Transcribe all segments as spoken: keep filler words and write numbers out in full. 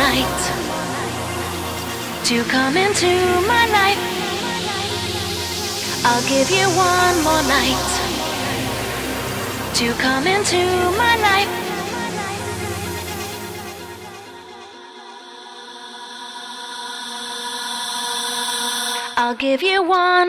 night to come into my life. I'll give you one more night to come into my life. I'll give you one.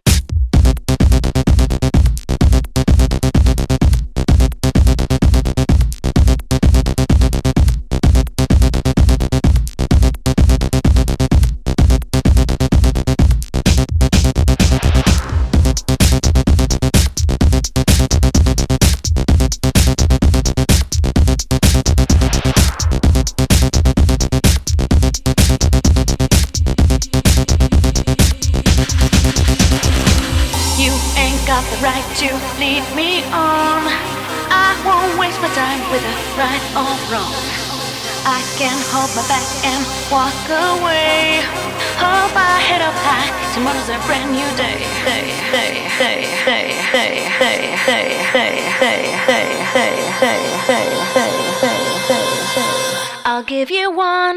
Got the right to lead me on. I won't waste my time with a right or wrong. I can hold my back and walk away. Hold my head up high. Tomorrow's a brand new day. Day, day, day, day, day, day, day, day, day, day, day, day, day, day. I'll give you one.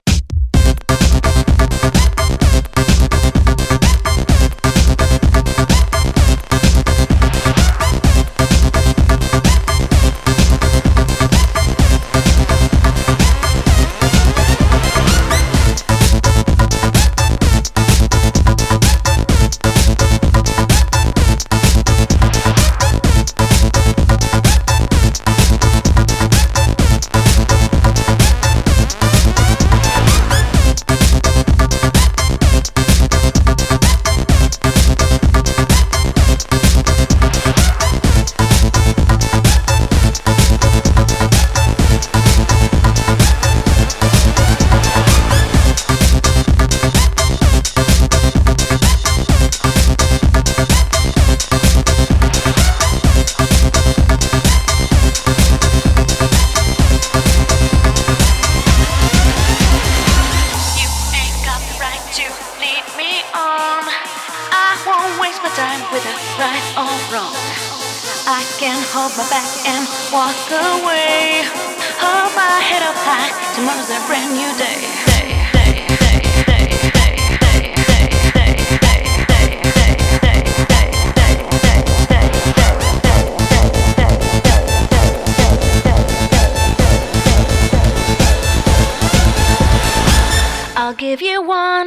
With a right or wrong, I can hold my back and walk away. Hold my head up high. Tomorrow's a brand new day. Day, day, day, day, day, day, day, day, day, day, day, day. I'll give you one.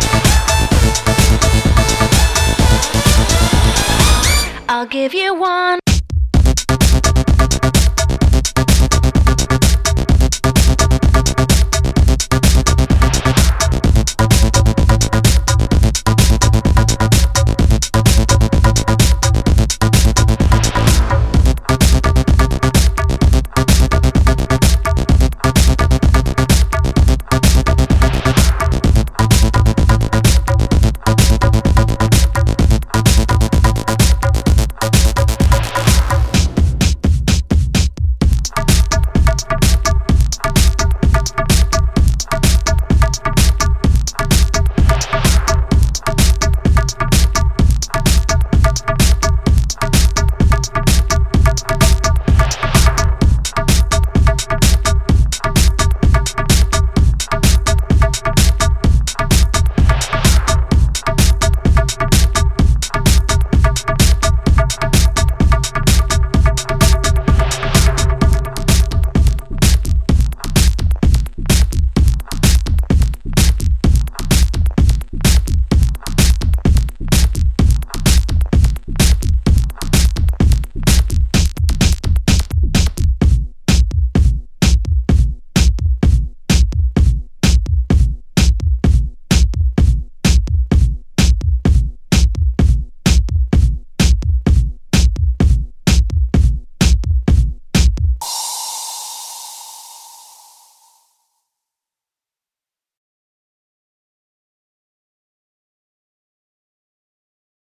I'll give you one.